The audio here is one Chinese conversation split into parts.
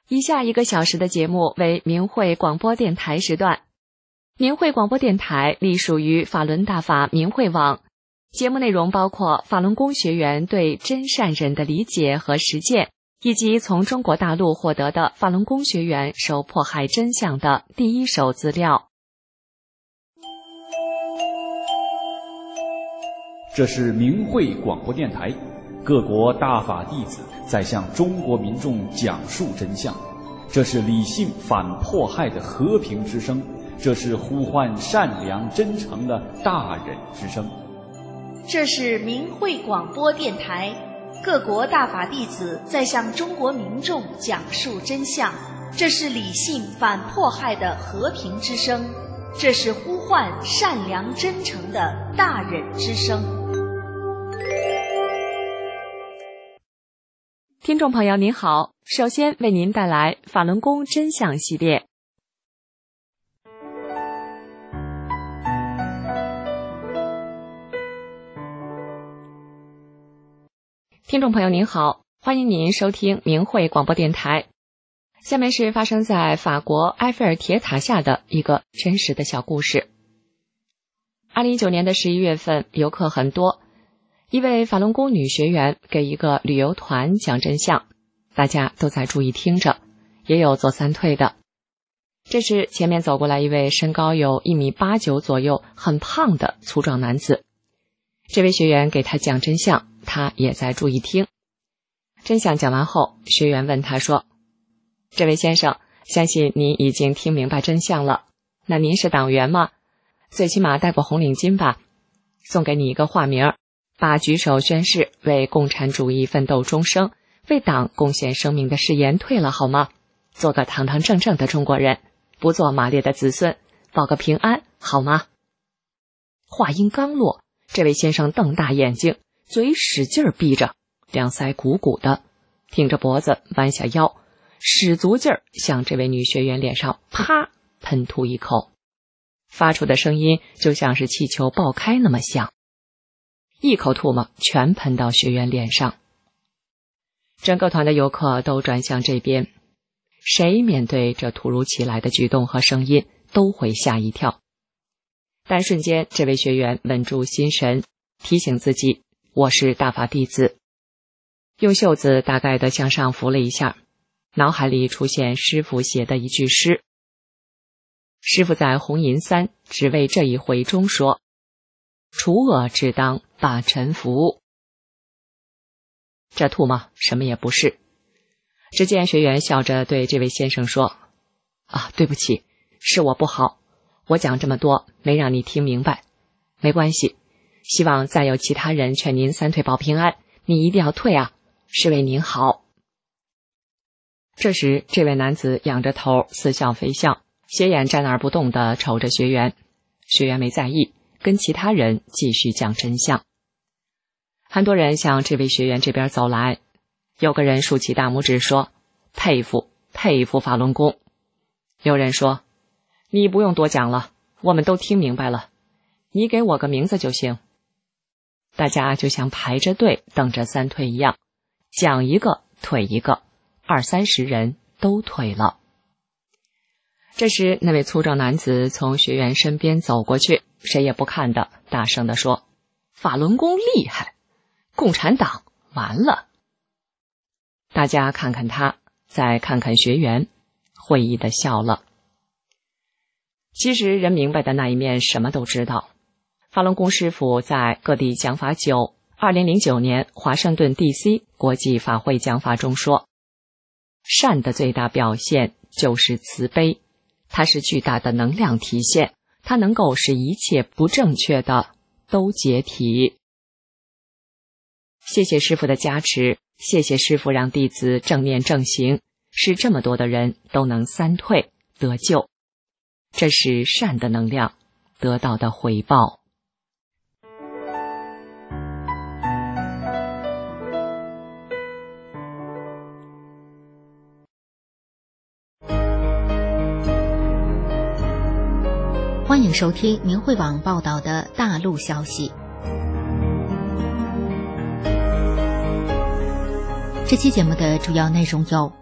以下1个小时的节目为明慧广播电台时段。明慧广播电台隶属于法轮大法明慧网，节目内容包括法轮功学员对真善忍的理解和实践，以及从中国大陆获得的法轮功学员受迫害真相的第一手资料。 这是明慧广播电台，各国大法弟子在向中国民众讲述真相，这是理性反迫害的和平之声，这是呼唤善良真诚的大忍之声。 这是明慧广播电台，各国大法弟子在向中国民众讲述真相，这是理性反迫害的和平之声，这是呼唤善良真诚的大忍之声。 听众朋友您好，首先为您带来法轮功真相系列。听众朋友您好，欢迎您收听明慧广播电台。下面是发生在法国埃菲尔铁塔下的一个真实的小故事。2019年的11月份，游客很多，一位法轮功女学员给一个旅游团讲真相，大家都在注意听着，也有走散退的。这时前面走过来一位身高有1.89米左右，很胖的粗壮男子。这位学员给他讲真相，他也在注意听。真相讲完后，学员问他说：这位先生，相信您已经听明白真相了，那您是党员吗？最起码戴过红领巾吧？送给你一个化名，把举手宣誓为共产主义奋斗终生，为党贡献生命的誓言退了好吗？做个堂堂正正的中国人，不做马列的子孙，保个平安好吗？话音刚落，这位先生瞪大眼睛，嘴使劲闭着，两腮鼓鼓的，挺着脖子弯下腰，使足劲儿向这位女学员脸上啪喷吐一口，发出的声音就像是气球爆开那么响，一口唾沫全喷到学员脸上。整个团的游客都转向这边，谁面对这突如其来的举动和声音都会吓一跳。但瞬间这位学员稳住心神，提醒自己，我是大法弟子，用袖子大概的向上拂了一下，脑海里出现师父写的一句诗。师父在红银3只为这一回中说，除恶只当把臣服。这唾沫什么也不是。只见学员笑着对这位先生说，对不起，是我不好，我讲这么多没让你听明白，没关系，希望再有其他人劝您三退保平安，你一定要退啊，是为您好。这时这位男子仰着头似笑非笑，斜眼站那儿不动地瞅着学员，学员没在意，跟其他人继续讲真相。很多人向这位学员这边走来，有个人竖起大拇指说，佩服佩服法轮功。有人说，你不用多讲了，我们都听明白了，你给我个名字就行。大家就像排着队等着三退一样，讲一个退一个，20-30人都退了。这时那位粗壮男子从学员身边走过去，谁也不看的大声地说，法轮功厉害，共产党完了。大家看看他，再看看学员，会意地笑了。其实人明白的那一面什么都知道。法轮功师父在各地讲法久，2009年华盛顿 DC 国际法会讲法中说，善的最大表现就是慈悲，它是巨大的能量体现，它能够使一切不正确的都解体。谢谢师父的加持，谢谢师父让弟子正念正行，使这么多的人都能三退得救，这是善的能量得到的回报。 欢迎收听明慧网报道的大陆消息。这期节目的主要内容有：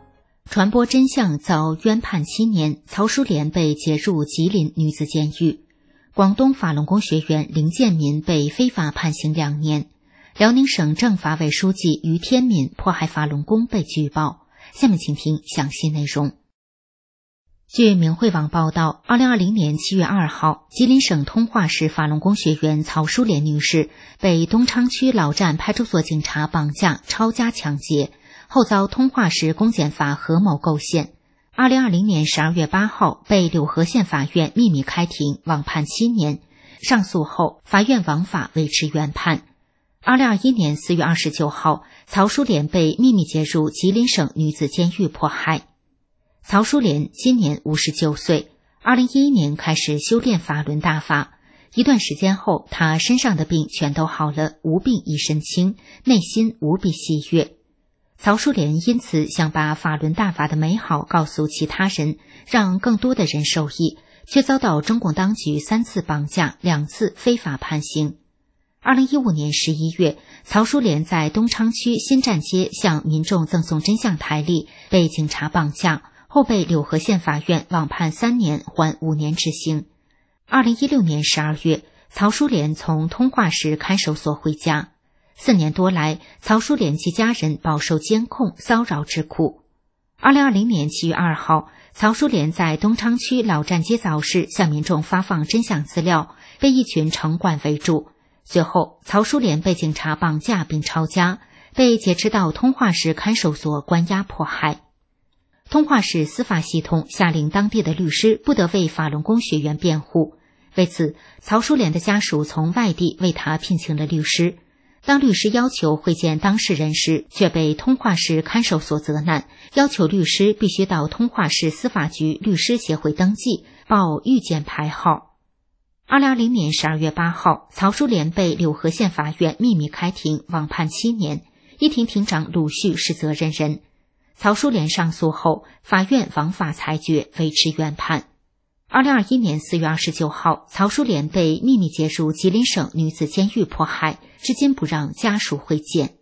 传播真相遭冤判7年，曹淑莲被解入吉林女子监狱。广东法轮功学员林建民被非法判刑2年。辽宁省政法委书记于天敏迫害法轮功被举报。下面请听详细内容。据明慧网报道，2020年7月2号，吉林省通化市法轮功学员曹淑莲女士被东昌区老站派出所警察绑架、抄家抢劫，后遭通化市公检法何某构陷。2020年12月8号，被柳河县法院秘密开庭，网判7年。上诉后，法院王法维持原判。2021年4月29号，曹淑莲被秘密解入吉林省女子监狱迫害。曹淑莲今年59岁，2011年开始修炼法轮大法，一段时间后，她身上的病全都好了，无病一身轻，内心无比喜悦。曹淑莲因此想把法轮大法的美好告诉其他人，让更多的人受益，却遭到中共当局3次绑架，2次非法判刑。2015年11月，曹淑莲在东昌区新站街向民众赠送真相台历，被警察绑架，后被柳河县法院网判3年，缓5年执行。2016年12月，曹淑莲从通化市看守所回家。4年多来，曹淑莲及家人饱受监控、骚扰之苦。2020年7月2号，曹淑莲在东昌区老站街早市向民众发放真相资料，被一群城管围住。随后，曹淑莲被警察绑架并抄家，被劫持到通化市看守所关押迫害。通化市司法系统下令当地的律师不得为法轮功学员辩护。为此，曹淑莲的家属从外地为他聘请了律师。当律师要求会见当事人时，却被通化市看守所责难，要求律师必须到通化市司法局律师协会登记，报预见牌号。2020年12月8号，曹淑莲被柳河县法院秘密开庭，网判7年，一庭庭长鲁旭是责任人。曹淑莲上诉后，法院王法裁决，维持原判。2021年4月29号，曹淑莲被秘密解入吉林省女子监狱迫害，至今不让家属会见。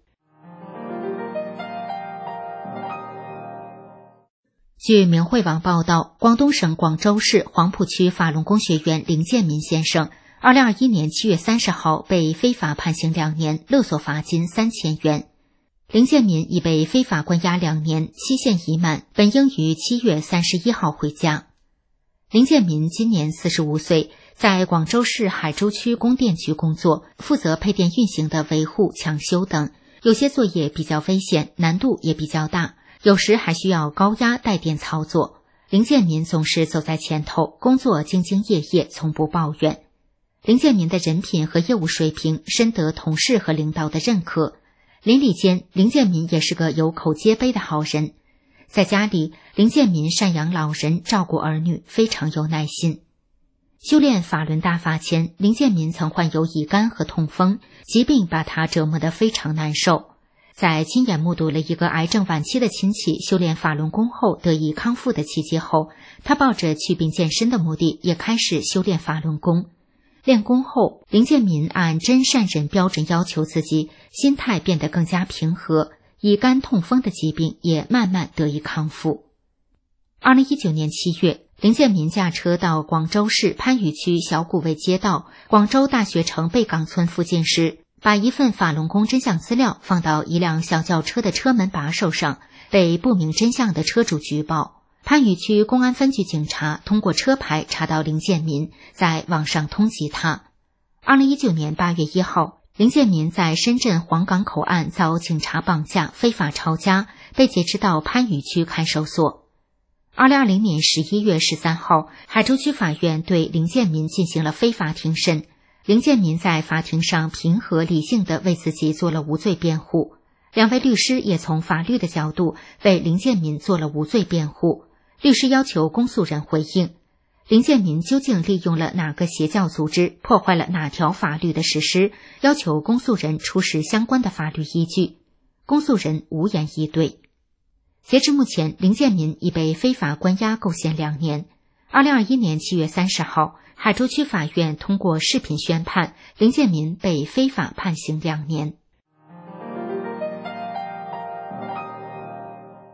据明慧网报道，广东省广州市黄埔区法轮功学员林建民先生2021年7月30号被非法判刑2年，勒索罚金3000元。林建民已被非法关押2年，期限已满，本应于7月31号回家。林建民今年45岁，在广州市海珠区供电局工作，负责配电运行的维护、抢修等，有些作业比较危险，难度也比较大，有时还需要高压带电操作。林建民总是走在前头，工作兢兢业业，从不抱怨。林建民的人品和业务水平深得同事和领导的认可。邻里间，林建民也是个有口皆碑的好人。在家里，林建民赡养老人，照顾儿女，非常有耐心。修炼法轮大法前，林建民曾患有乙肝和痛风，疾病把他折磨得非常难受。在亲眼目睹了一个癌症晚期的亲戚修炼法轮功后得以康复的奇迹后，他抱着祛病健身的目的，也开始修炼法轮功。练功后，林建民按真善忍标准要求自己，心态变得更加平和，乙肝痛风的疾病也慢慢得以康复。2019年7月，林建民驾车到广州市番禺区小古卫街道广州大学城贝港村附近时，把一份法轮功真相资料放到一辆小轿车的车门把手上，被不明真相的车主举报。番禺区公安分局警察通过车牌查到林建民，在网上通缉他。2019年8月1号，林建民在深圳黄港口岸遭警察绑架，非法抄家，被劫持到番禺区看守所。2020年11月13号，海珠区法院对林建民进行了非法庭审。林建民在法庭上平和理性地为自己做了无罪辩护，两位律师也从法律的角度为林建民做了无罪辩护。律师要求公诉人回应，林建民究竟利用了哪个邪教组织，破坏了哪条法律的实施，要求公诉人出示相关的法律依据。公诉人无言以对。截至目前，林建民已被非法关押构陷2年。2021年7月30号，海珠区法院通过视频宣判，林建民被非法判刑2年。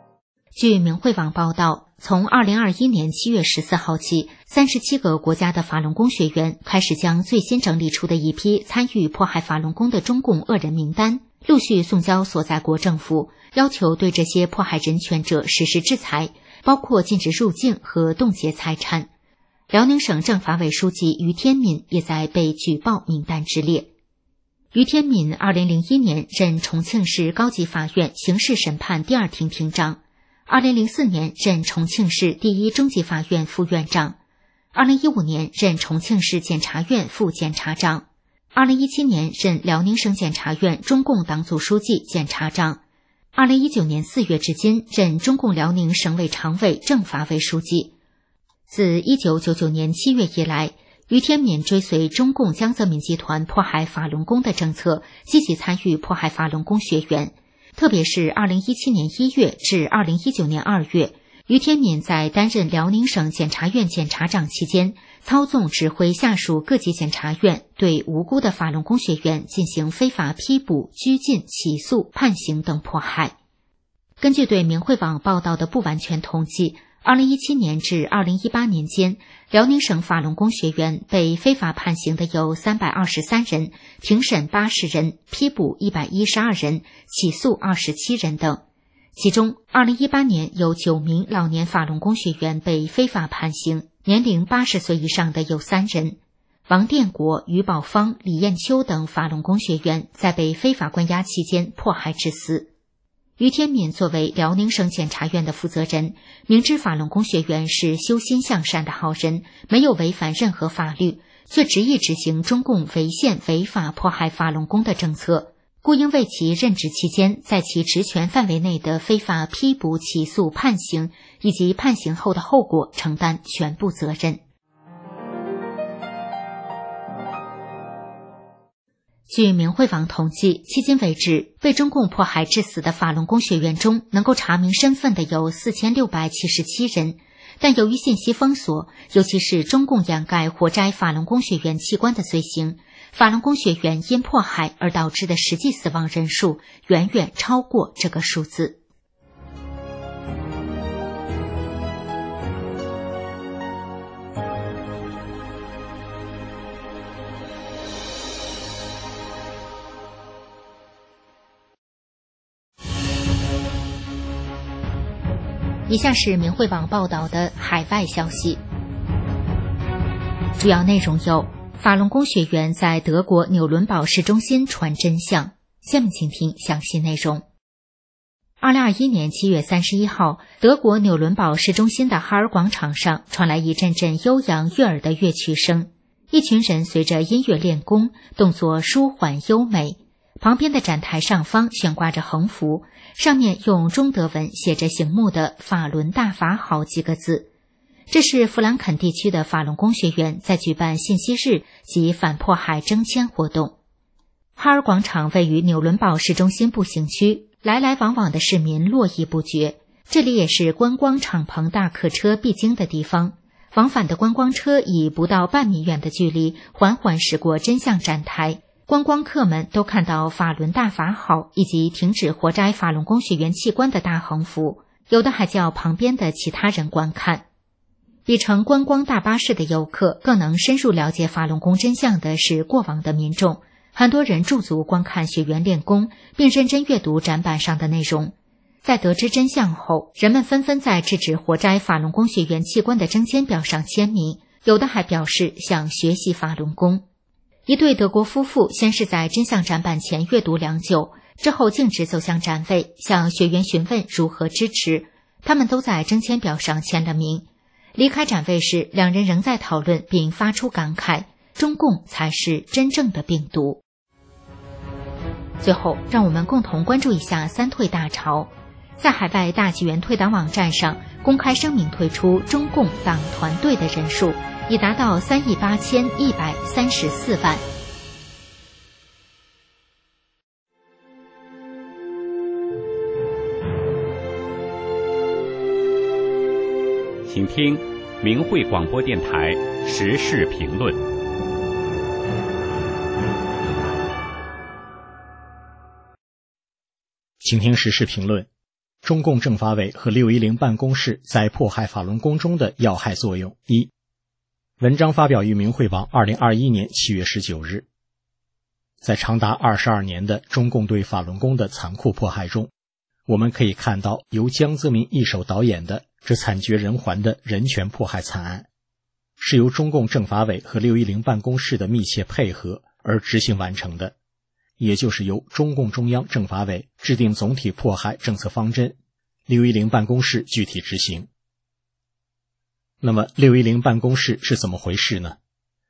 据明慧网报道，从2021年7月14号起，37个国家的法轮功学员开始将最新整理出的一批参与迫害法轮功的中共恶人名单陆续送交所在国政府，要求对这些迫害人权者实施制裁，包括禁止入境和冻结财产。辽宁省政法委书记于天敏也在被举报名单之列。于天敏2001年任重庆市高级法院刑事审判第2庭庭长，2004年任重庆市第1中级法院副院长，2015年任重庆市检察院副检察长，2017年任辽宁省检察院中共党组书记、检察长，2019年4月至今任中共辽宁省委常委、政法委书记。自1999年7月以来，于天敏追随中共江泽民集团迫害法轮功的政策，积极参与迫害法轮功学员。特别是2017年1月至2019年2月，于天敏在担任辽宁省检察院检察长期间，操纵指挥下属各级检察院对无辜的法轮功学员进行非法批捕、拘禁、起诉、判刑等迫害。根据对明慧网报道的不完全统计，2017年至2018年间，辽宁省法轮功学员被非法判刑的有323人，庭审80人，批捕112人，起诉27人等。其中2018年有9名老年法轮功学员被非法判刑，年龄80岁以上的有3人。王殿国、于宝芳、李艳秋等法轮功学员在被非法关押期间迫害致死。于天敏作为辽宁省检察院的负责人，明知法轮功学员是修心向善的好人，没有违反任何法律，却执意执行中共违宪违法迫害法轮功的政策，故应为其任职期间在其职权范围内的非法批捕、起诉、判刑以及判刑后的后果承担全部责任。据明慧网统计，迄今为止，被中共迫害致死的法轮功学员中，能够查明身份的有4677人，但由于信息封锁，尤其是中共掩盖活摘法轮功学员器官的罪行，法轮功学员因迫害而导致的实际死亡人数远远超过这个数字。以下是明慧网报道的海外消息，主要内容有：法轮功学员在德国纽伦堡市中心传真相。下面请听详细内容。2021年7月31号，德国纽伦堡市中心的哈尔广场上传来一阵阵悠扬悦耳的乐曲声，一群人随着音乐练功，动作舒缓优美。旁边的展台上方悬挂着横幅，上面用中德文写着醒目的“法轮大法好”几个字。这是弗兰肯地区的法轮功学员在举办信息日及反迫害征签活动。哈尔广场位于纽伦堡市中心步行区，来来往往的市民络绎不绝，这里也是观光敞篷大客车必经的地方。往返的观光车以不到半米远的距离缓缓驶过真相展台，观光客们都看到法轮大法好以及停止活摘法轮功学员器官的大横幅，有的还叫旁边的其他人观看。比乘观光大巴士的游客更能深入了解法轮功真相的是过往的民众，很多人驻足观看学员练功，并认真阅读展板上的内容。在得知真相后，人们纷纷在制止活摘法轮功学员器官的征签表上签名，有的还表示想学习法轮功。一对德国夫妇先是在真相展板前阅读良久，之后径直走向展位，向学员询问如何支持。他们都在征签表上签了名。离开展位时，两人仍在讨论并发出感慨：中共才是真正的病毒。最后，让我们共同关注一下三退大潮。在海外大纪元退党网站上公开声明，退出中共党团队的人数已达到38134万。 请听明慧广播电台时事评论。 请听时事评论。 中共政法委和610办公室在迫害法轮功中的要害作用。一、文章发表于明慧网2021年7月19日。在长达22年的中共对法轮功的残酷迫害中，我们可以看到由江泽民一手导演的这惨绝人寰的人权迫害惨案，是由中共政法委和610办公室的密切配合而执行完成的，也就是由中共中央政法委制定总体迫害政策方针，610办公室具体执行。那么610办公室是怎么回事呢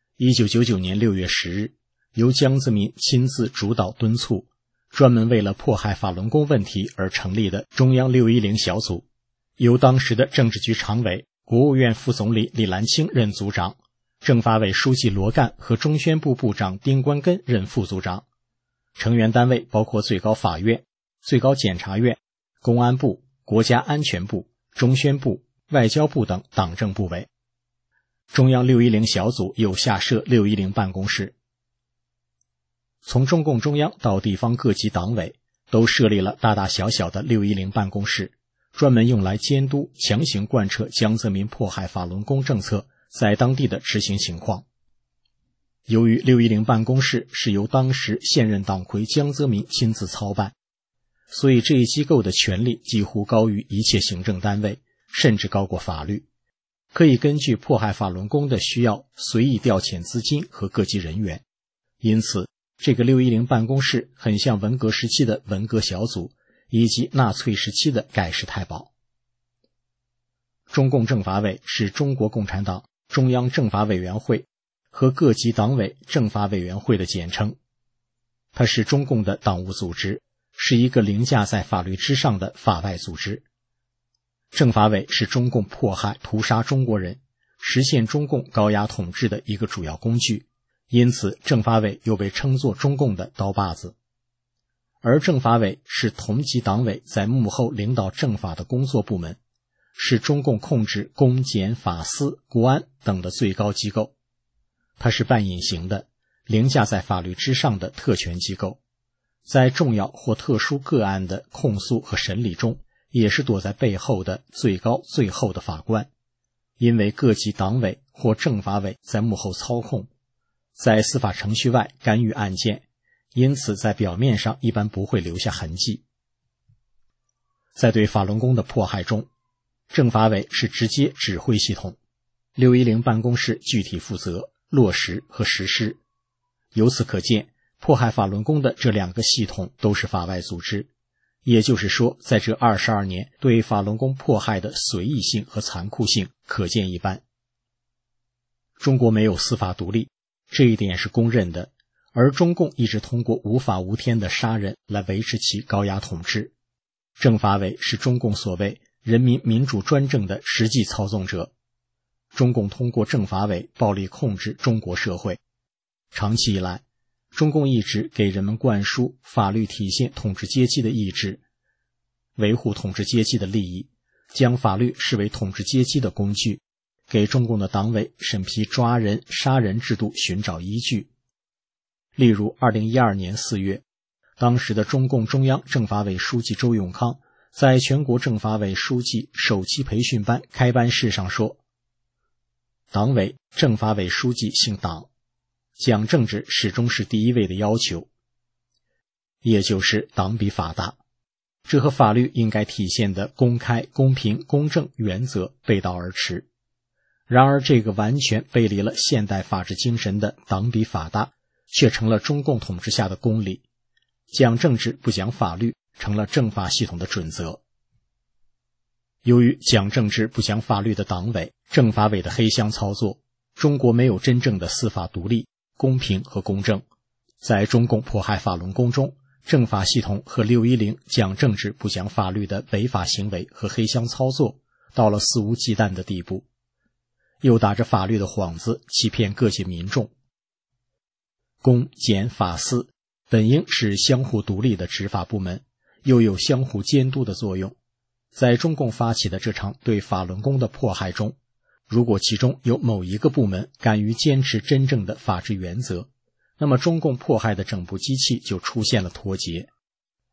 ？1999年6月10日，由江泽民亲自主导敦促，专门为了迫害法轮功问题而成立的中央610小组，由当时的政治局常委、国务院副总理李兰清任组长，政法委书记罗干和中宣部部长丁关根任副组长。成员单位包括最高法院、最高检察院、公安部、国家安全部、中宣部、外交部等党政部委。中央610小组又下设610办公室。从中共中央到地方各级党委都设立了大大小小的610办公室，专门用来监督强行贯彻江泽民迫害法轮功政策在当地的执行情况。由于610办公室是由当时现任党魁江泽民亲自操办，所以这一机构的权力几乎高于一切行政单位，甚至高过法律，可以根据迫害法轮功的需要随意调遣资金和各级人员。因此这个610办公室很像文革时期的文革小组，以及纳粹时期的盖世太保。中共政法委是中国共产党中央政法委员会和各级党委政法委员会的简称，它是中共的党务组织，是一个凌驾在法律之上的法外组织。政法委是中共迫害屠杀中国人，实现中共高压统治的一个主要工具，因此政法委又被称作中共的刀把子。而政法委是同级党委在幕后领导政法的工作部门，是中共控制公检法司国安等的最高机构。它是半隐形的，凌驾在法律之上的特权机构，在重要或特殊个案的控诉和审理中，也是躲在背后的最高最后的法官。因为各级党委或政法委在幕后操控，在司法程序外干预案件，因此在表面上一般不会留下痕迹。在对法轮功的迫害中，政法委是直接指挥系统，610办公室具体负责落实和实施。由此可见，迫害法轮功的这两个系统都是法外组织，也就是说，在这22年对法轮功迫害的随意性和残酷性可见一斑。中国没有司法独立，这一点是公认的，而中共一直通过无法无天的杀人来维持其高压统治。政法委是中共所谓人民民主专政的实际操纵者。中共通过政法委暴力控制中国社会。长期以来，中共一直给人们灌输法律体现统治阶级的意志，维护统治阶级的利益，将法律视为统治阶级的工具，给中共的党委审批抓人、杀人制度寻找依据。例如2012年4月，当时的中共中央政法委书记周永康在全国政法委书记首期培训班开班式上说，党委政法委书记姓党，讲政治始终是第一位的要求，也就是党比法大。这和法律应该体现的公开、公平、公正原则背道而驰。然而这个完全背离了现代法治精神的党比法大，却成了中共统治下的公理。讲政治不讲法律，成了政法系统的准则。由于讲政治不讲法律的党委、政法委的黑箱操作，中国没有真正的司法独立、公平和公正。在中共迫害法轮功中，政法系统和610讲政治不讲法律的违法行为和黑箱操作到了肆无忌惮的地步，又打着法律的幌子欺骗各界民众。公检法司本应是相互独立的执法部门，又有相互监督的作用。在中共发起的这场对法轮功的迫害中，如果其中有某一个部门敢于坚持真正的法治原则，那么中共迫害的整部机器就出现了脱节。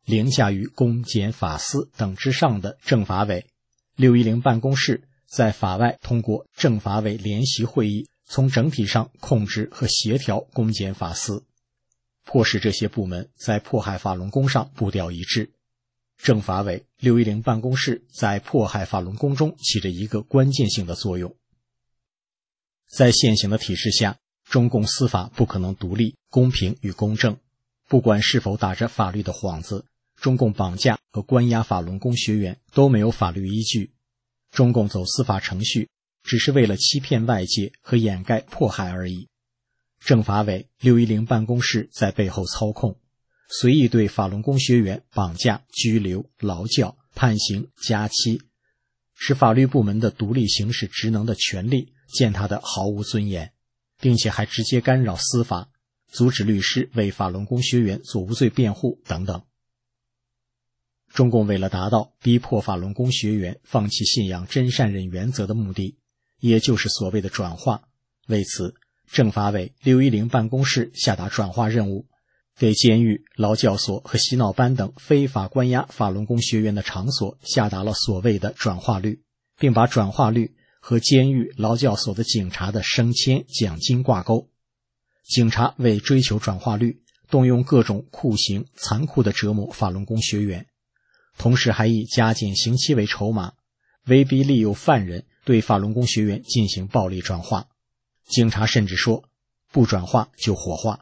凌驾于公检法司等之上的政法委，610办公室在法外通过政法委联席会议，从整体上控制和协调公检法司，迫使这些部门在迫害法轮功上步调一致。政法委、610办公室在迫害法轮功中起着一个关键性的作用。在现行的体制下，中共司法不可能独立、公平与公正，不管是否打着法律的幌子，中共绑架和关押法轮功学员都没有法律依据。中共走司法程序，只是为了欺骗外界和掩盖迫害而已。政法委、610办公室在背后操控，随意对法轮功学员绑架、拘留、劳教、判刑、加期，使法律部门的独立行使职能的权利践踏得毫无尊严，并且还直接干扰司法，阻止律师为法轮功学员做无罪辩护等等。中共为了达到逼迫法轮功学员放弃信仰真善忍原则的目的，也就是所谓的转化，为此政法委、610办公室下达转化任务，给监狱、劳教所和洗脑班等非法关押法轮功学员的场所下达了所谓的转化率，并把转化率和监狱、劳教所的警察的升迁奖金挂钩。警察为追求转化率，动用各种酷刑，残酷地折磨法轮功学员，同时还以加减刑期为筹码，威逼利诱犯人对法轮功学员进行暴力转化。警察甚至说，不转化就火化。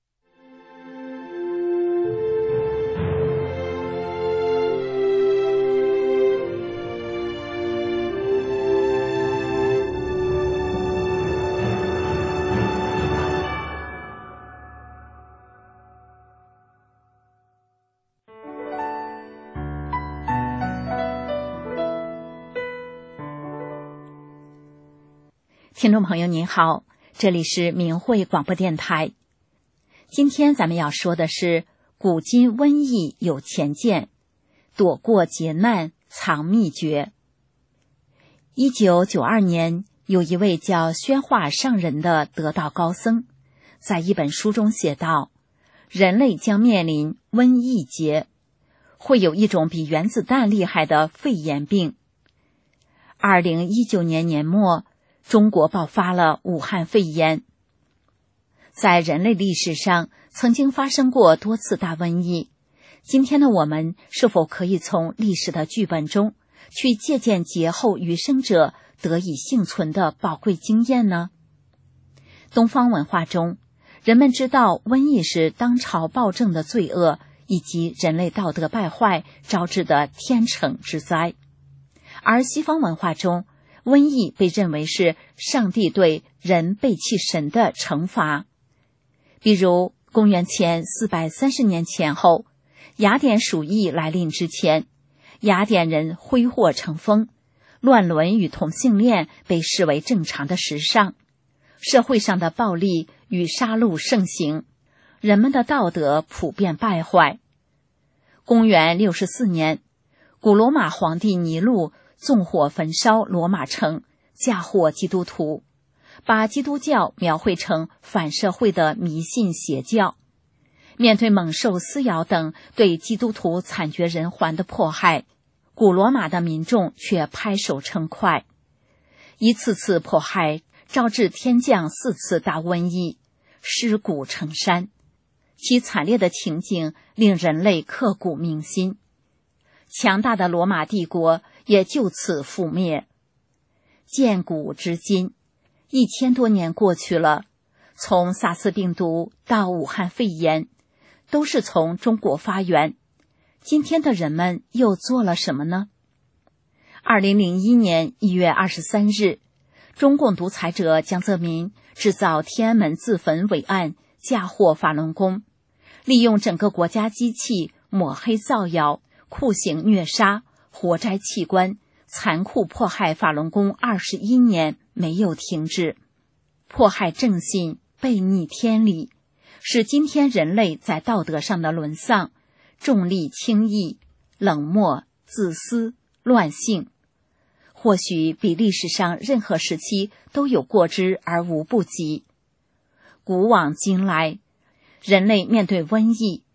听众朋友您好，这里是明慧广播电台。今天咱们要说的是古今瘟疫有前见，躲过劫难藏秘诀。1992年，有一位叫宣化上人的得道高僧，在一本书中写道，人类将面临瘟疫劫，会有一种比原子弹厉害的肺炎病。2019年年末，中国爆发了武汉肺炎。在人类历史上曾经发生过多次大瘟疫，今天的我们是否可以从历史的剧本中去借鉴劫后余生者得以幸存的宝贵经验呢？东方文化中，人们知道瘟疫是当朝暴政的罪恶以及人类道德败坏招致的天惩之灾，而西方文化中，瘟疫被认为是上帝对人背弃神的惩罚。比如公元前430年前后，雅典鼠疫来临之前，雅典人挥霍成风，乱伦与同性恋被视为正常的时尚，社会上的暴力与杀戮盛行，人们的道德普遍败坏。公元64年，古罗马皇帝尼禄纵火焚烧罗马城，嫁祸基督徒，把基督教描绘成反社会的迷信邪教。面对猛兽撕咬等对基督徒惨绝人寰的迫害，古罗马的民众却拍手称快。一次次迫害招致天降4次大瘟疫，尸骨成山，其惨烈的情景令人类刻骨铭心。强大的罗马帝国也就此覆灭。建古至今，1000多年过去了，从萨斯病毒到武汉肺炎，都是从中国发源。今天的人们又做了什么呢？2001年1月23日，中共独裁者江泽民制造天安门自焚伪案，嫁祸法轮功，利用整个国家机器抹黑造谣，酷刑虐杀，活摘器官，残酷迫害法轮功21年没有停止，迫害正信，背逆天理，使今天人类在道德上的沦丧，重利轻义，冷漠、自私、乱性，或许比历史上任何时期都有过之而无不及。古往今来，人类面对瘟疫，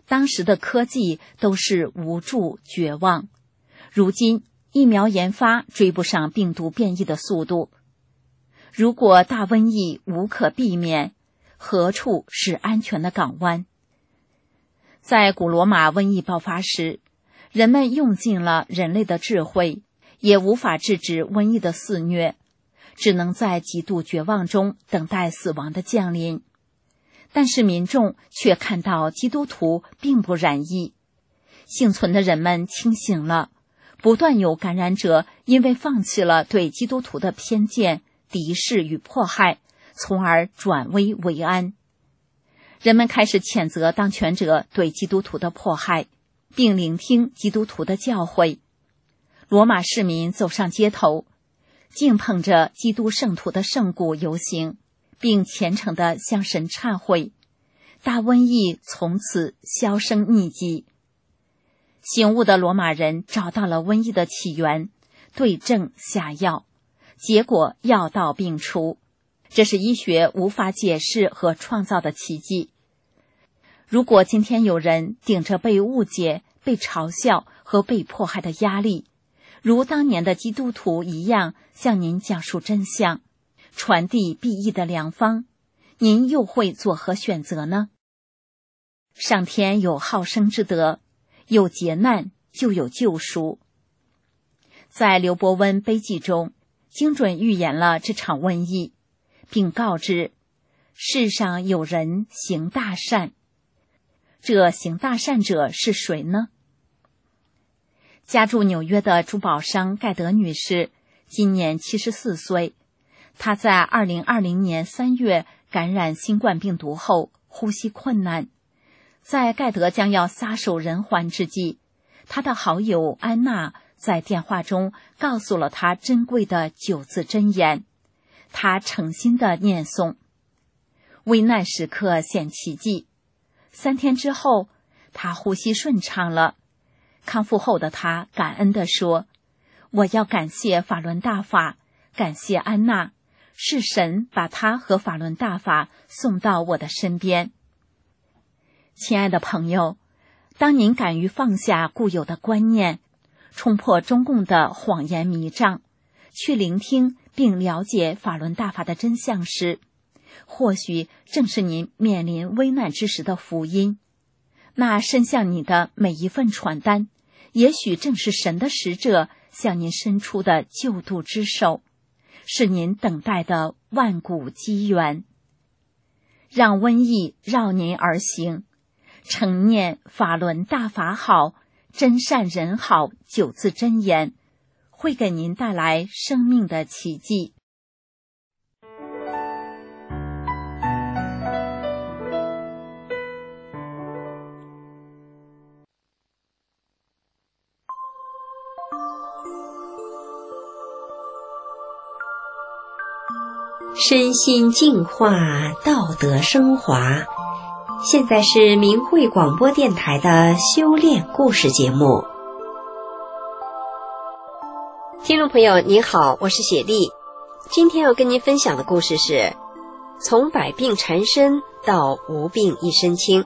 当时的科技都是无助绝望，如今疫苗研发追不上病毒变异的速度。如果大瘟疫无可避免，何处是安全的港湾？在古罗马瘟疫爆发时，人们用尽了人类的智慧，也无法制止瘟疫的肆虐，只能在极度绝望中等待死亡的降临。但是民众却看到基督徒并不染疫，幸存的人们清醒了，不断有感染者因为放弃了对基督徒的偏见、敌视与迫害，从而转危为安。人们开始谴责当权者对基督徒的迫害，并聆听基督徒的教诲。罗马市民走上街头，敬捧着基督圣徒的圣骨游行，并虔诚地向神忏悔。大瘟疫从此销声匿迹。醒悟的罗马人找到了瘟疫的起源，对症下药，结果药到病除。这是医学无法解释和创造的奇迹。如果今天有人顶着被误解、被嘲笑和被迫害的压力，如当年的基督徒一样向您讲述真相，传递裨益的良方，您又会作何选择呢？上天有好生之德，有劫难就有救赎。在刘伯温悲记中，精准预言了这场瘟疫，并告知世上有人行大善。这行大善者是谁呢？家住纽约的珠宝商盖德女士今年74岁，她在2020年3月感染新冠病毒后呼吸困难，在盖德将要撒手人寰之际，她的好友安娜在电话中告诉了她珍贵的9字真言，她诚心的念诵。危难时刻显奇迹，3天之后，她呼吸顺畅了。康复后的她感恩地说：“我要感谢法轮大法，感谢安娜，是神把她和法轮大法送到我的身边。”亲爱的朋友，当您敢于放下固有的观念，冲破中共的谎言迷障，去聆听并了解法轮大法的真相时，或许正是您面临危难之时的福音。那伸向你的每一份传单，也许正是神的使者向您伸出的救度之手，是您等待的万古机缘。让瘟疫绕您而行，诚念法轮大法好，真善人好9字真言，会给您带来生命的奇迹。 身心净化，道德升华。现在是明慧广播电台的修炼故事节目。听众朋友您好，我是雪莉。今天要跟您分享的故事是从百病缠身到无病一身轻。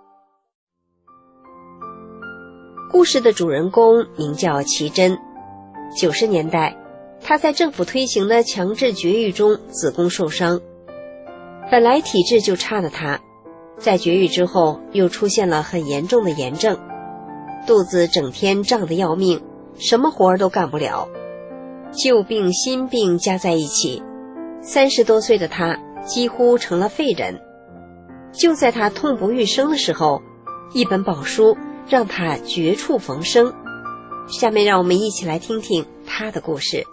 故事的主人公名叫齐真。90年代，他在政府推行的强制绝育中子宫受伤，本来体质就差的他，在绝育之后又出现了很严重的炎症，肚子整天胀得要命，什么活儿都干不了。旧病新病加在一起，30多岁的他几乎成了废人。就在他痛不欲生的时候，一本宝书让他绝处逢生。下面让我们一起来听听他的故事。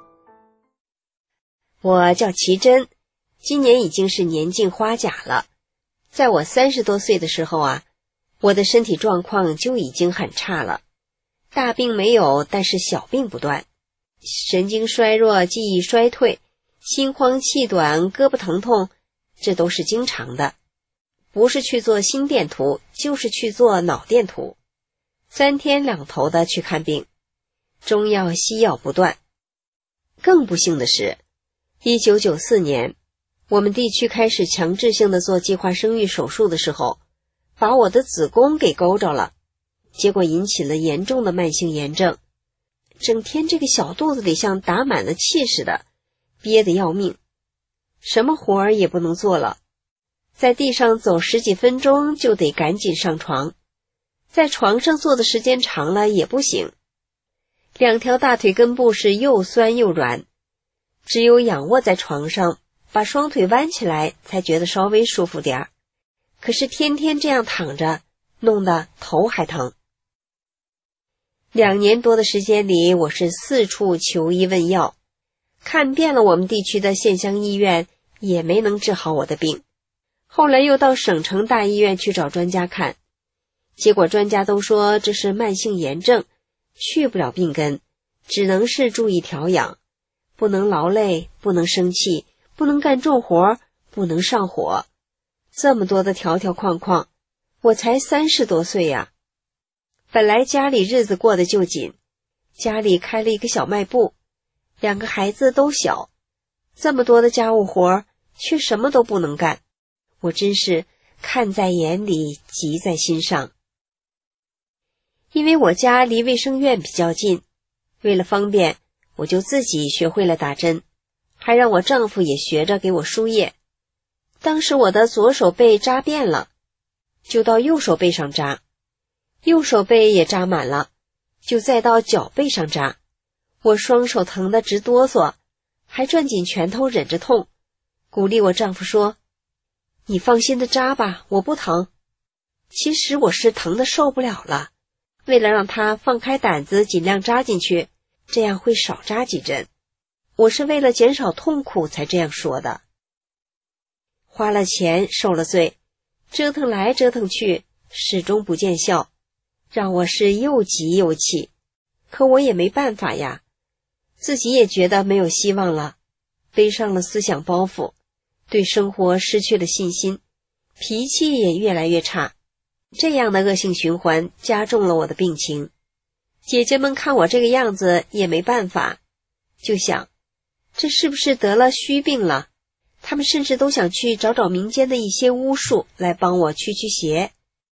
我叫齐真，今年已经是年近花甲了。在我30多岁的时候啊，我的身体状况就已经很差了，大病没有，但是小病不断，神经衰弱、记忆衰退、心慌气短、胳膊疼痛，这都是经常的。不是去做心电图，就是去做脑电图，3天2头的去看病，中药西药不断。更不幸的是1994年，我们地区开始强制性的做计划生育手术的时候， 把我的子宫给勾着了，结果引起了严重的慢性炎症，整天这个小肚子里像打满了气似的，憋得要命，什么活儿也不能做了，在地上走10几分钟就得赶紧上床，在床上坐的时间长了也不行，2条大腿根部是又酸又软，只有仰卧在床上，把双腿弯起来才觉得稍微舒服点儿，可是天天这样躺着，弄得头还疼。2年多的时间里，我是四处求医问药，看遍了我们地区的县乡医院，也没能治好我的病。后来又到省城大医院去找专家看，结果专家都说这是慢性炎症，去不了病根，只能是注意调养，不能劳累，不能生气，不能干重活，不能上火。这么多的条条框框，我才30多岁呀。本来家里日子过得就紧，家里开了一个小卖部，2个孩子都小，这么多的家务活却什么都不能干，我真是看在眼里，急在心上。因为我家离卫生院比较近，为了方便，我就自己学会了打针，还让我丈夫也学着给我输液。当时我的左手背扎遍了，就到右手背上扎，右手背也扎满了，就再到脚背上扎。我双手疼得直哆嗦，还攥紧拳头忍着痛，鼓励我丈夫说：“你放心的扎吧，我不疼。”其实我是疼得受不了了，为了让他放开胆子尽量扎进去，这样会少扎几针。我是为了减少痛苦才这样说的。花了钱受了罪，折腾来折腾去，始终不见效，让我是又急又气。可我也没办法呀，自己也觉得没有希望了，背上了思想包袱，对生活失去了信心，脾气也越来越差。这样的恶性循环加重了我的病情。姐姐们看我这个样子也没办法，就想这是不是得了虚病了，他们甚至都想去找找民间的一些巫术来帮我驱邪。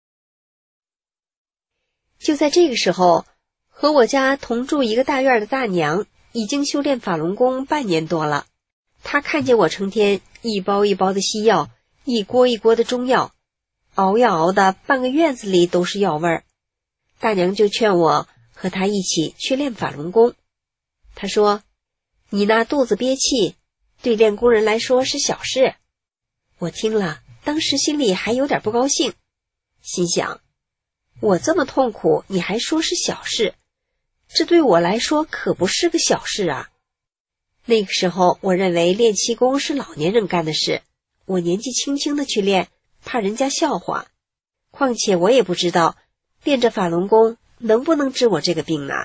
就在这个时候，和我家同住一个大院的大娘已经修炼法轮功半年多了，她看见我成天一包一包的西药，一锅一锅的中药，熬药熬的半个院子里都是药味儿，大娘就劝我和她一起去练法轮功。她说：“你那肚子憋气，对练功人来说是小事。”我听了，当时心里还有点不高兴，心想：我这么痛苦，你还说是小事，这对我来说可不是个小事啊。那个时候我认为练气功是老年人干的事，我年纪轻轻的去练，怕人家笑话，况且我也不知道练着法轮功能不能治我这个病呢。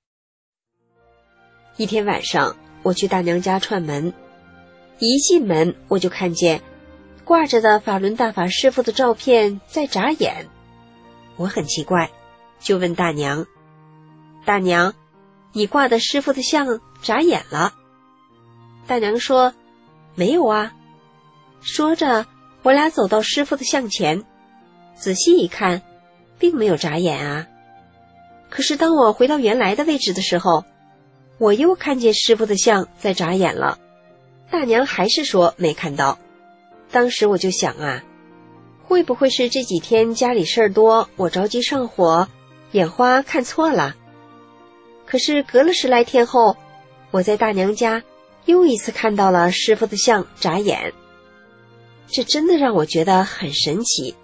一天晚上我去大娘家串门，一进门我就看见挂着的法轮大法师父的照片在眨眼。我很奇怪，就问大娘：“大娘，你挂的师父的像眨眼了？”大娘说：“没有啊。”说着，我俩走到师父的像前，仔细一看，并没有眨眼啊。可是当我回到原来的位置的时候，我又看见师父的像在眨眼了。大娘还是说没看到。当时我就想啊，会不会是这几天家里事儿多，我着急上火，眼花看错了？可是隔了10来天后，我在大娘家又一次看到了师父的像眨眼，这真的让我觉得很神奇。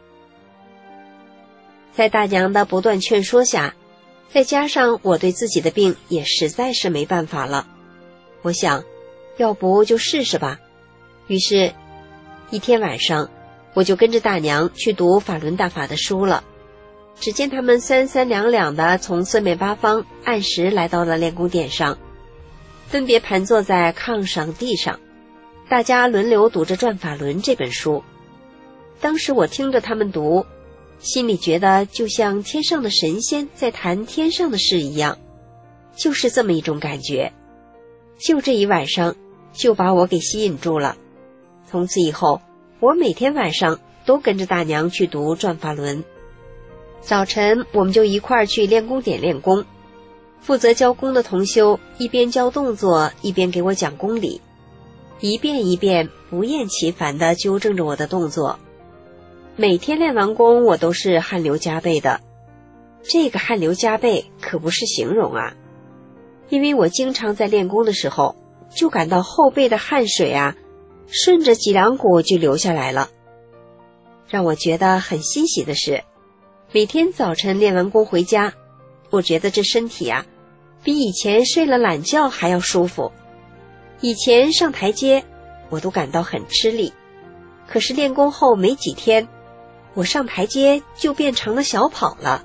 在大娘的不断劝说下，再加上我对自己的病也实在是没办法了，我想要不就试试吧。于是一天晚上，我就跟着大娘去读法轮大法的书了。只见他们三三两两的从四面八方按时来到了练功点上，分别盘坐在炕上地上，大家轮流读着《转法轮》这本书。当时我听着他们读，心里觉得就像天上的神仙在谈天上的事一样，就是这么一种感觉。就这一晚上就把我给吸引住了。从此以后，我每天晚上都跟着大娘去读转法轮。早晨我们就一块儿去练功点练功，负责教功的同修一边教动作一边给我讲功理，一遍一遍不厌其烦地纠正着我的动作。每天练完功我都是汗流浃背的，这个汗流浃背可不是形容啊，因为我经常在练功的时候就感到后背的汗水啊顺着脊梁骨就流下来了。让我觉得很欣喜的是，每天早晨练完功回家，我觉得这身体啊比以前睡了懒觉还要舒服。以前上台阶我都感到很吃力，可是练功后没几天，我上台阶就变成了小跑了。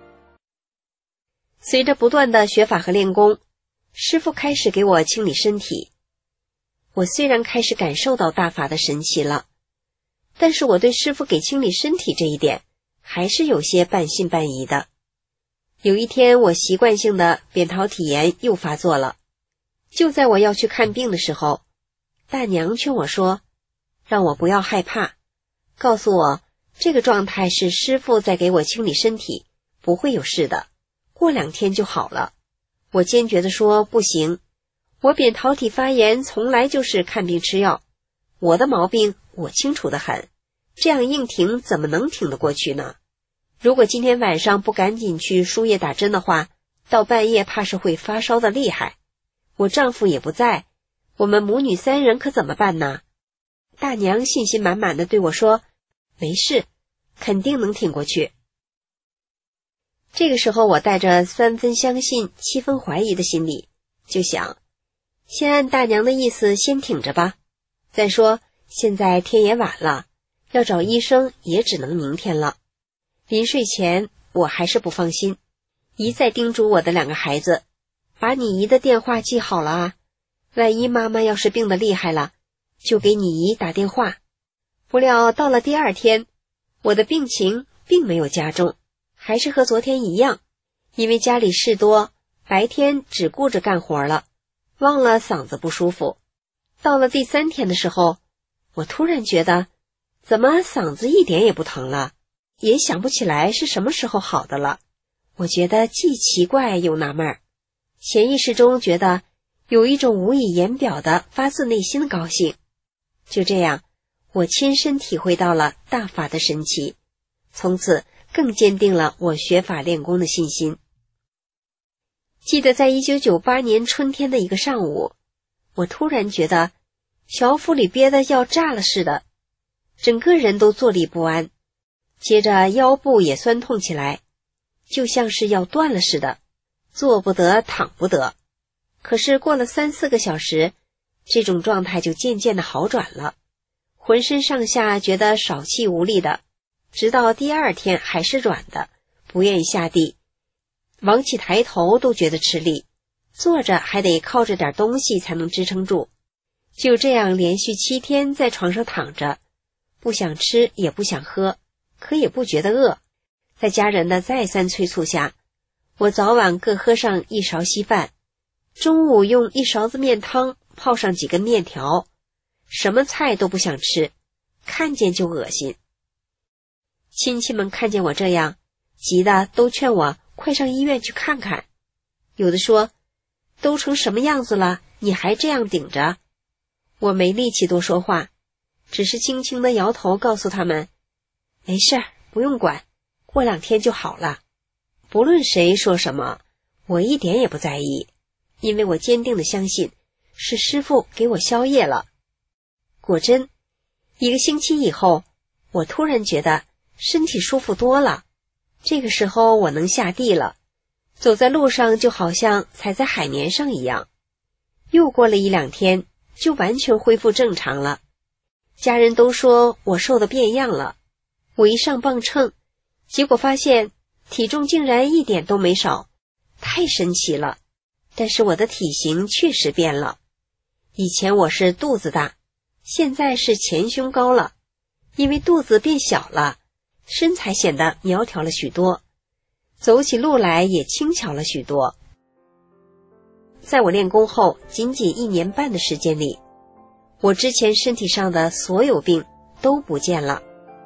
随着不断的学法和练功，师父开始给我清理身体。我虽然开始感受到大法的神奇了，但是我对师父给清理身体这一点还是有些半信半疑的。有一天我习惯性的扁桃体炎又发作了，就在我要去看病的时候，大娘劝我说，让我不要害怕，告诉我这个状态是师父在给我清理身体，不会有事的，过2天就好了。我坚决地说不行，我扁桃体发炎从来就是看病吃药，我的毛病我清楚得很，这样硬挺怎么能挺得过去呢？如果今天晚上不赶紧去输液打针的话，到半夜怕是会发烧的厉害。我丈夫也不在，我们母女3人可怎么办呢？大娘信心满满的对我说，没事，肯定能挺过去。这个时候我带着3分相信7分怀疑的心理，就想先按大娘的意思先挺着吧，再说现在天也晚了，要找医生也只能明天了。临睡前我还是不放心，一再叮嘱我的2个孩子，把你姨的电话记好了啊，万一妈妈要是病得厉害了，就给你姨打电话。不料到了第2天，我的病情并没有加重，还是和昨天一样，因为家里事多，白天只顾着干活了，忘了嗓子不舒服。到了第3天的时候，我突然觉得怎么嗓子一点也不疼了，也想不起来是什么时候好的了。我觉得既奇怪又纳闷，潜意识中觉得有一种无以言表的发自内心的高兴。就这样，我亲身体会到了大法的神奇，从此更坚定了我学法练功的信心。记得在1998年春天的一个上午，我突然觉得小腹里憋得要炸了似的，整个人都坐立不安，接着腰部也酸痛起来，就像是要断了似的，坐不得躺不得。可是过了3-4个小时，这种状态就渐渐的好转了，浑身上下觉得少气无力的，直到第2天还是软的，不愿意下地，往起抬头都觉得吃力，坐着还得靠着点东西才能支撑住。就这样连续7天在床上躺着，不想吃也不想喝，可也不觉得饿。在家人的再三催促下，我早晚各喝上1勺稀饭，中午用1勺子面汤泡上几根面条，什么菜都不想吃，看见就恶心。亲戚们看见我这样，急得都劝我快上医院去看看。有的说，都成什么样子了，你还这样顶着？我没力气多说话，只是轻轻地摇头告诉他们，没事儿，不用管，过2天就好了。不论谁说什么，我一点也不在意，因为我坚定地相信是师父给我消业了。果真1个星期以后，我突然觉得身体舒服多了。这个时候我能下地了，走在路上就好像踩在海绵上一样。又过了1-2天，就完全恢复正常了。家人都说我瘦得变样了，我一上磅秤，结果发现体重竟然一点都没少，太神奇了。但是我的体型确实变了，以前我是肚子大，现在是前胸高了，因为肚子变小了，身材显得苗条了许多，走起路来也轻巧了许多。在我练功后仅仅1年半的时间里，我之前身体上的所有病都不见了，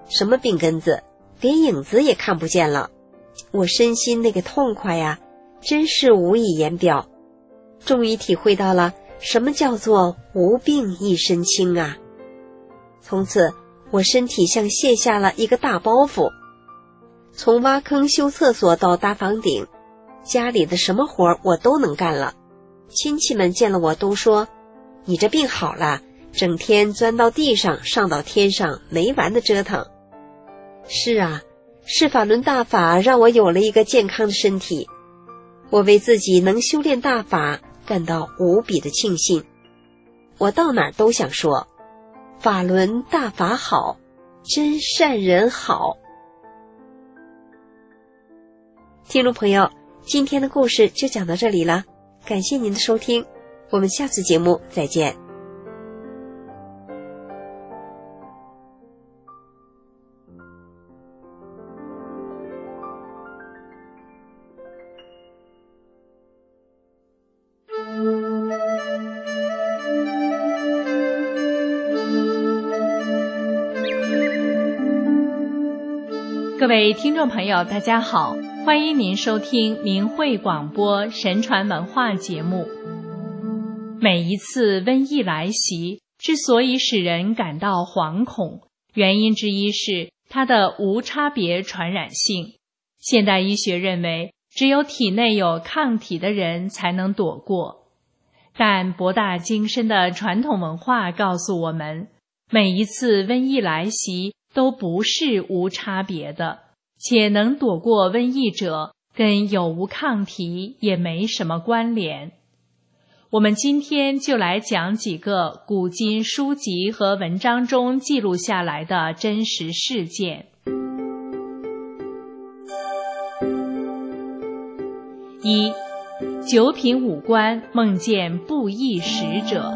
什么病根子，连影子也看不见了。我身心那个痛快呀，真是无以言表。终于体会到了什么叫做无病一身轻啊！从此我身体像卸下了一个大包袱，从挖坑修厕所到搭房顶，家里的什么活我都能干了。亲戚们见了我都说，你这病好了，整天钻到地上上到天上，没完的折腾。是啊，是法轮大法让我有了一个健康的身体，我为自己能修炼大法感到无比的庆幸。我到哪儿都想说，法轮大法好，真善人好。听众朋友，今天的故事就讲到这里了，感谢您的收听，我们下次节目再见。 各位听众朋友，大家好，欢迎您收听明慧广播神传文化节目。每一次瘟疫来袭，之所以使人感到惶恐，原因之一是它的无差别传染性。现代医学认为，只有体内有抗体的人才能躲过。但博大精深的传统文化告诉我们，每一次瘟疫来袭都不是无差别的，且能躲过瘟疫者跟有无抗体也没什么关联。我们今天就来讲几个古今书籍和文章中记录下来的真实事件。一，九品武官梦见布衣使者。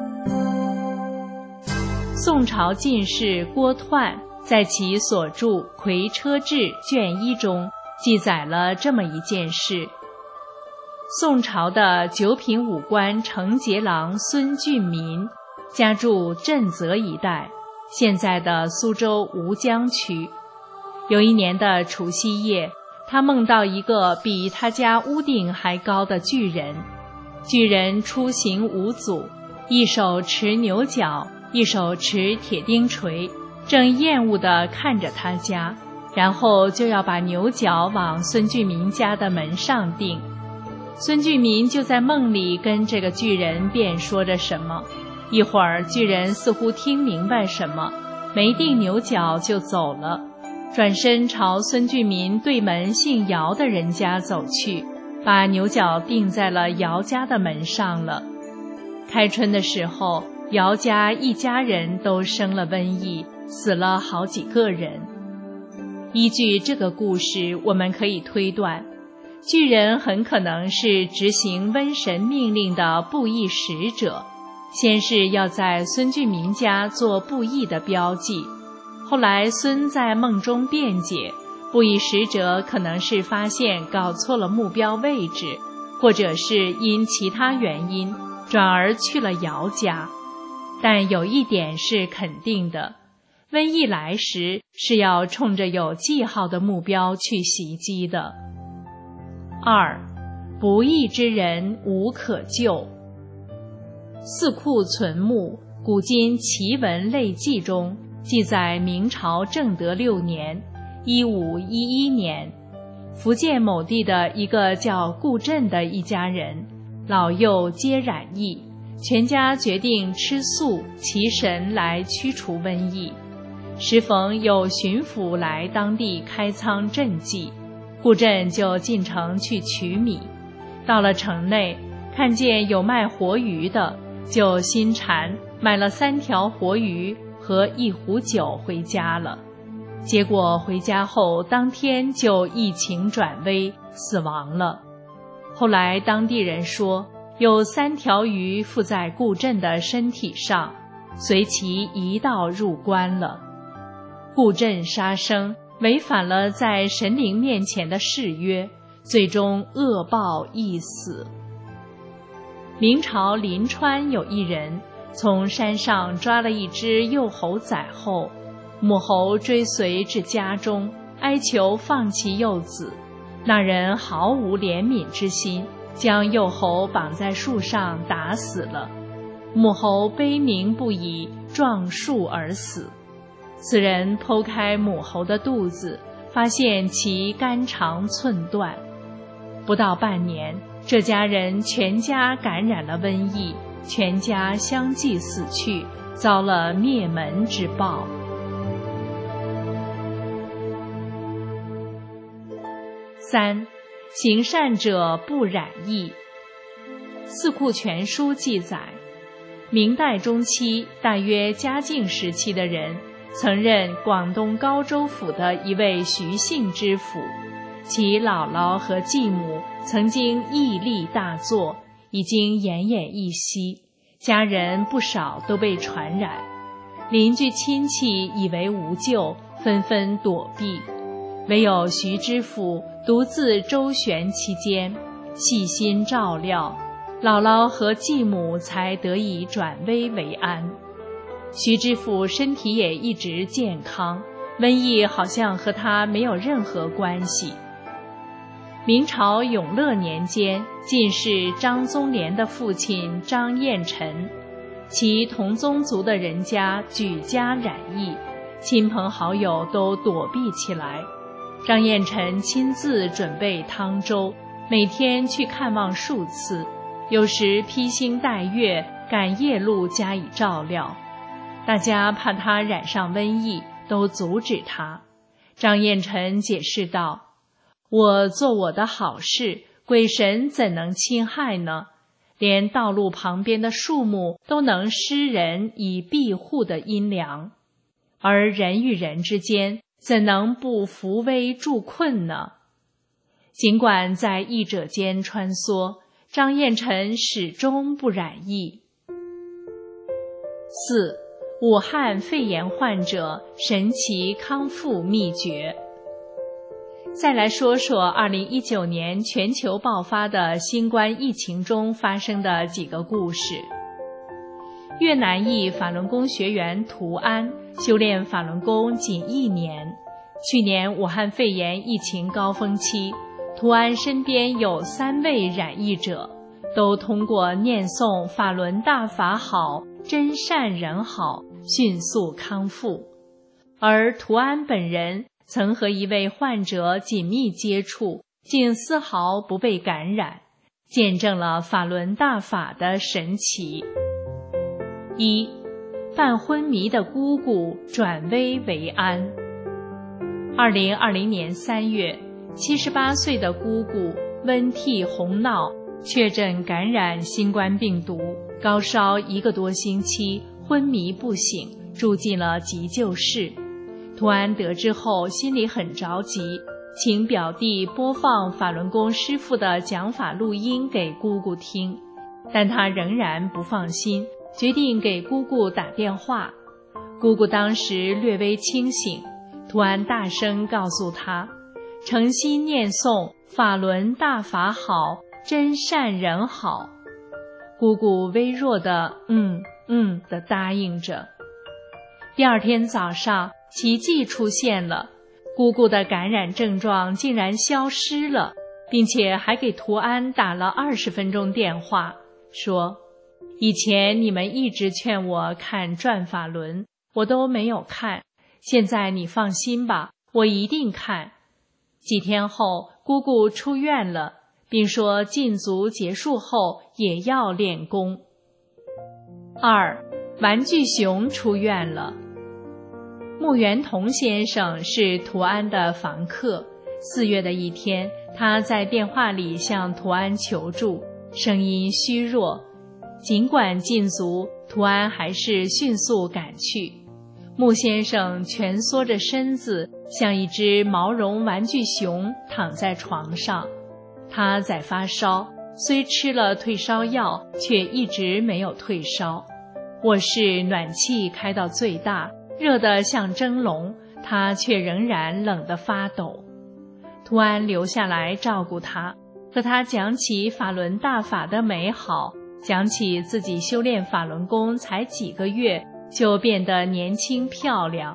宋朝进士郭彖在其所著《魁车志》卷1中记载了这么一件事。宋朝的九品武官承节郎孙俊民家住震泽一带，现在的苏州吴江区。有一年的除夕夜，他梦到一个比他家屋顶还高的巨人。巨人出行无阻，一手持牛角，一手持铁钉锤，正厌恶地看着他家，然后就要把牛角往孙俊民家的门上钉。孙俊民就在梦里跟这个巨人辩说着什么，一会儿巨人似乎听明白什么，没钉牛角就走了，转身朝孙俊民对门姓姚的人家走去，把牛角钉在了姚家的门上了。开春的时候，姚家一家人都生了瘟疫，死了好几个人。依据这个故事，我们可以推断，巨人很可能是执行瘟神命令的布衣使者，先是要在孙俊民家做布衣的标记，后来孙在梦中辩解，布衣使者可能是发现搞错了目标位置，或者是因其他原因转而去了姚家。但有一点是肯定的，瘟疫来时是要冲着有记号的目标去袭击的。二，不义之人无可救。四库存目《古今奇闻类记》中记载，明朝正德6年1511年，福建某地的一个叫顾振的一家人，老幼皆染疫，全家决定吃素祈神来驱除瘟疫。时逢有巡抚来当地开仓赈济，顾振就进城去取米。到了城内，看见有卖活鱼的，就心馋，买了3条活鱼和1壶酒回家了。结果回家后当天就疫情转危，死亡了。后来当地人说，有3条鱼附在顾振的身体上，随其一道入关了。顾振杀生，违反了在神灵面前的誓约，最终恶报一死。明朝临川有一人从山上抓了一只幼猴崽后， 母猴追随至家中，哀求放其幼子。那人毫无怜悯之心，将幼猴绑在树上打死了。母猴悲鸣不已，撞树而死。此人剖开母猴的肚子，发现其肝肠寸断。不到半年，这家人全家感染了瘟疫，全家相继死去，遭了灭门之报。3. 行善者不染疫。四库全书记载，明代中期，大约嘉靖时期的人，曾任广东高州府的一位徐姓知府，其姥姥和继母曾经疫力大作，已经奄奄一息，家人不少都被传染，邻居亲戚以为无救，纷纷躲避，唯有徐知府独自周旋其间，细心照料，姥姥和继母才得以转危为安。徐知府身体也一直健康，瘟疫好像和他没有任何关系。明朝永乐年间，进士张宗廉的父亲张彦臣，其同宗族的人家举家染疫，亲朋好友都躲避起来。张彦臣亲自准备汤粥，每天去看望数次，有时披星戴月赶夜路加以照料。大家怕他染上瘟疫，都阻止他。张彦臣解释道：我做我的好事，鬼神怎能侵害呢？连道路旁边的树木都能施人以庇护的阴凉，而人与人之间怎能不扶危助困呢？尽管在疫者间穿梭，张彦臣始终不染疫。4. 武汉肺炎患者神奇康复秘诀。再来说说2019年全球爆发的新冠疫情中发生的几个故事。越南裔法轮功学员涂安修炼法轮功仅1年，去年武汉肺炎疫情高峰期，涂安身边有3位染疫者，都通过念诵法轮大法好，真善人好，迅速康复。而涂安本人曾和一位患者紧密接触，竟丝毫不被感染，见证了法轮大法的神奇。1. 半昏迷的姑姑转危为安。2020年3月，78岁的姑姑温涕红闹，确诊感染新冠病毒，高烧1个多星期，昏迷不醒，住进了急救室。涂安得知后心里很着急，请表弟播放法轮功师父的讲法录音给姑姑听，但他仍然不放心，决定给姑姑打电话。姑姑当时略微清醒，涂安大声告诉她，诚心念诵法轮大法好，真善人好。姑姑微弱的地答应着。第二天早上，奇迹出现了，姑姑的感染症状竟然消失了，并且还给涂安打了20分钟电话，说：以前你们一直劝我看转法轮，我都没有看，现在你放心吧，我一定看。几天后，姑姑出院了，并说禁足结束后也要练功。2. 玩具熊出院了。穆元同先生是涂安的房客，4月的一天，他在电话里向涂安求助，声音虚弱。尽管禁足，涂安还是迅速赶去。穆先生蜷缩着身子，像一只毛绒玩具熊躺在床上。他在发烧，虽吃了退烧药，却一直没有退烧。卧室暖气开到最大，热得像蒸笼，他却仍然冷得发抖。涂安留下来照顾他，和他讲起法轮大法的美好，讲起自己修炼法轮功才几个月就变得年轻漂亮，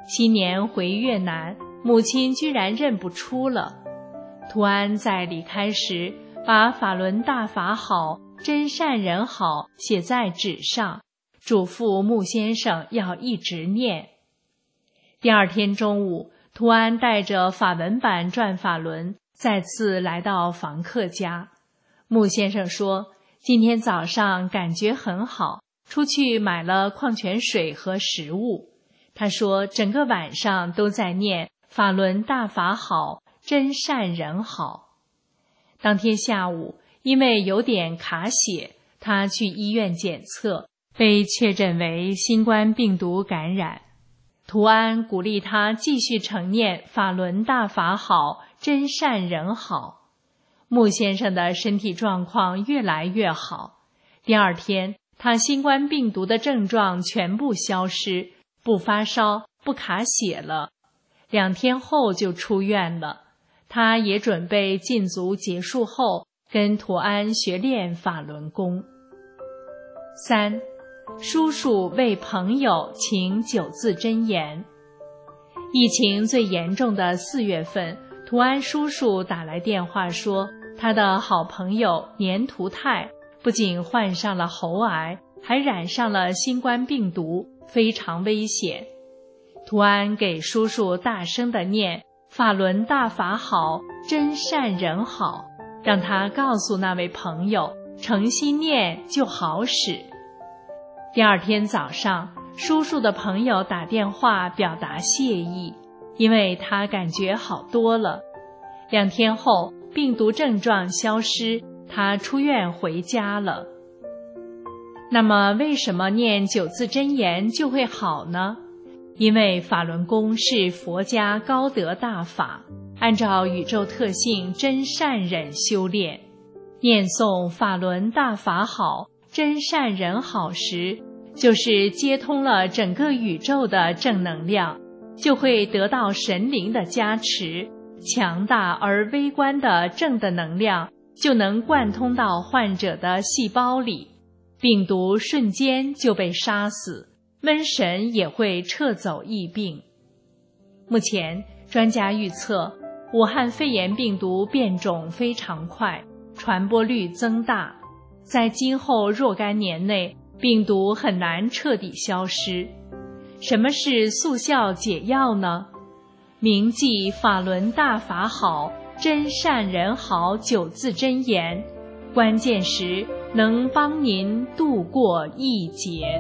新年回越南，母亲居然认不出了。图安在离开时，把法轮大法好，真善人好写在纸上，嘱咐穆先生要一直念。第二天中午，图安带着法文版转法轮再次来到房客家。穆先生说，今天早上感觉很好，出去买了矿泉水和食物。他说整个晚上都在念法轮大法好，真善人好。当天下午，因为有点卡血，他去医院检测，被确诊为新冠病毒感染。图安鼓励他继续承念法轮大法好，真善人好。穆先生的身体状况越来越好。第二天，他新冠病毒的症状全部消失，不发烧，不卡血了。2天后就出院了。他也准备禁足结束后跟图安学练法轮功。3. 叔叔为朋友请9字真言。疫情最严重的4月份，图安叔叔打来电话说，他的好朋友年图泰不仅患上了喉癌，还染上了新冠病毒，非常危险。图安给叔叔大声地念法轮大法好，真善人好，让他告诉那位朋友，诚心念就好使。第二天早上，叔叔的朋友打电话表达谢意，因为他感觉好多了。2天后，病毒症状消失，他出院回家了。那么为什么念9字真言就会好呢？因为法轮功是佛家高德大法，按照宇宙特性真善忍修炼。念诵法轮大法好，真善人好时，就是接通了整个宇宙的正能量，就会得到神灵的加持，强大而微观的正的能量就能贯通到患者的细胞里，病毒瞬间就被杀死，瘟神也会撤走疫病。目前专家预测，武汉肺炎病毒变种非常快，传播率增大，在今后若干年内，病毒很难彻底消失。什么是速效解药呢？铭记法轮大法好，真善人好9字真言，关键时能帮您度过一劫。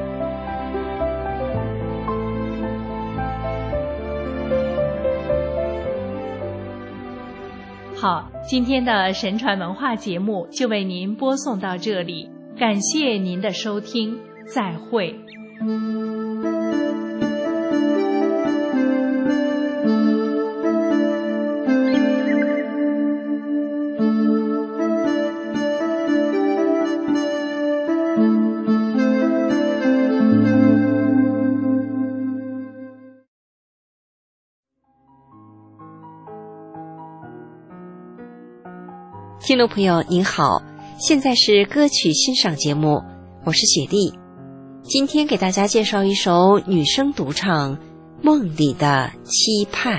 好，今天的神传文化节目就为您播送到这里，感谢您的收听，再会。 听众朋友您好，现在是歌曲欣赏节目，我是雪莉。今天给大家介绍一首女声独唱《梦里的期盼》。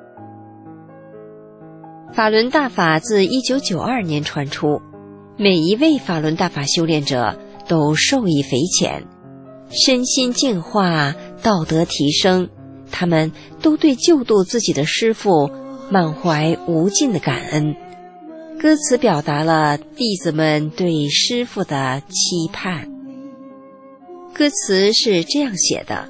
法轮大法自1992年传出，每一位法轮大法修炼者都受益匪浅，身心净化，道德提升，他们都对救度自己的师父满怀无尽的感恩。歌词表达了弟子们对师父的期盼。歌词是这样写的：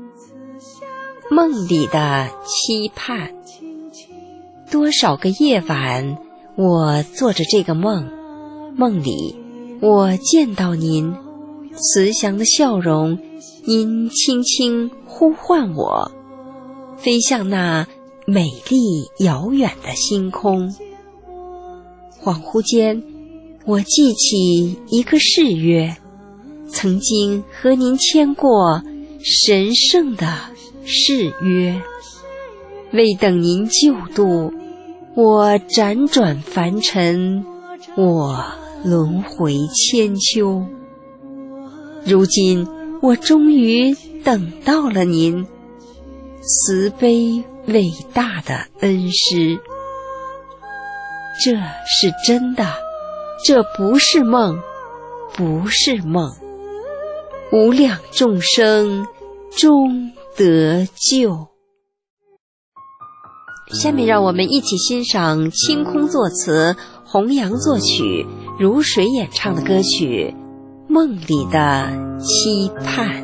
梦里的期盼，多少个夜晚我做着这个梦，梦里我见到您慈祥的笑容，您轻轻呼唤我，飞向那美丽遥远的星空。恍惚间，我记起一个誓约，曾经和您签过神圣的誓约。为等您救度，我辗转凡尘，我轮回千秋。如今我终于等到了您， 慈悲伟大的恩师。这是真的，这不是梦，不是梦。无量众生终得救。下面让我们一起欣赏清空作词、弘扬作曲、如水演唱的歌曲《梦里的期盼》。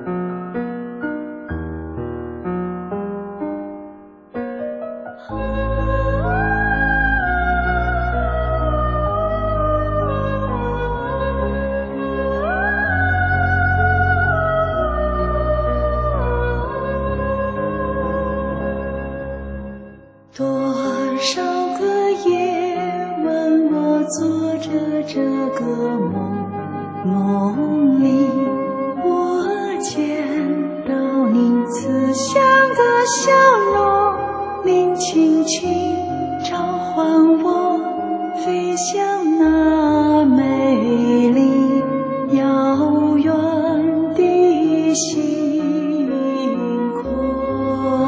多少个夜晚，我做着这个梦，梦里我见到您慈祥的笑容，您轻轻召唤我，飞向那美丽遥远的星空。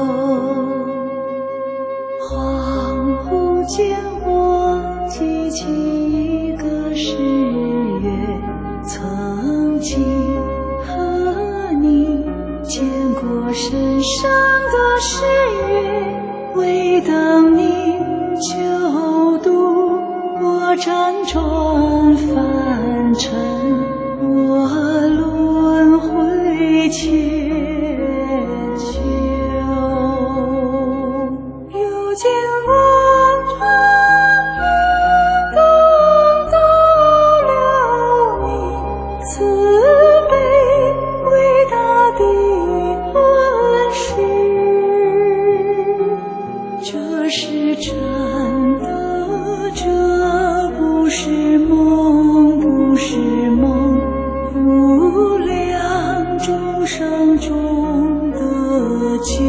恍惚间我记起一个誓约，曾经和你见过深深的誓约，为等您救度我辗转凡尘，我轮回千秋。又见我终于等到了你慈悲伟大的恩师，这是真的，这不是梦，不是梦，无量众生中得救。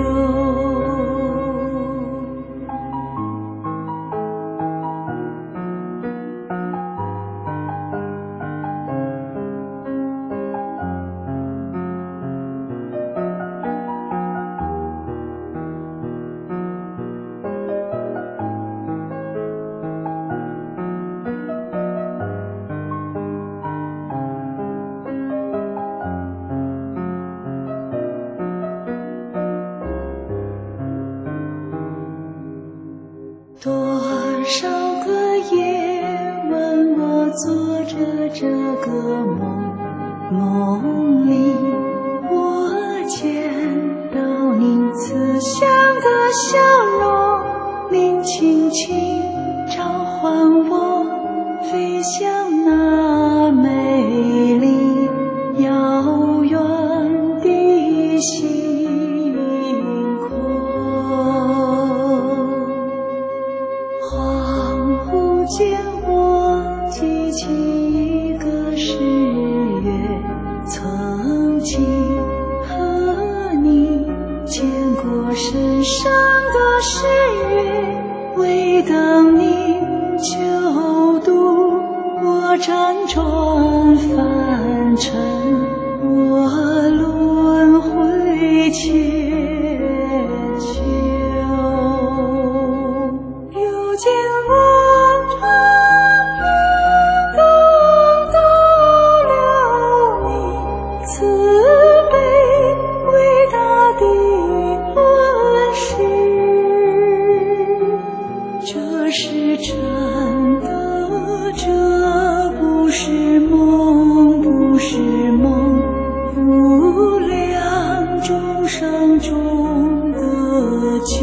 多少个夜晚，我做着这个梦，梦里我见到您慈祥的笑容，您轻轻召唤我，飞向那美丽遥远的星空。恍惚间我记起一个誓约，曾经和你见过深深的誓约，为等您救度我辗转凡尘，我轮回千秋。又见我终于等到了你慈悲伟大的恩师，这是真的，这不是梦，不是梦，无量众生中得救。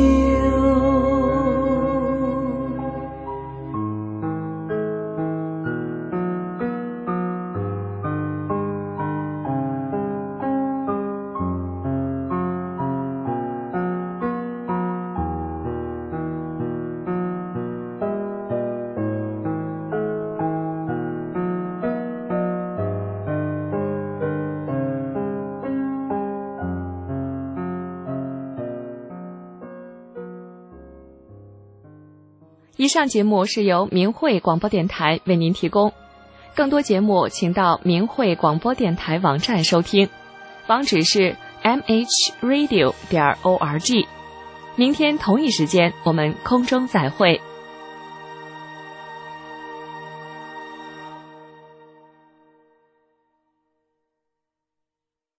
以上节目是由明慧广播电台为您提供，更多节目请到明慧广播电台网站收听，网址是 mhradio.org。明天同一时间，我们空中再会。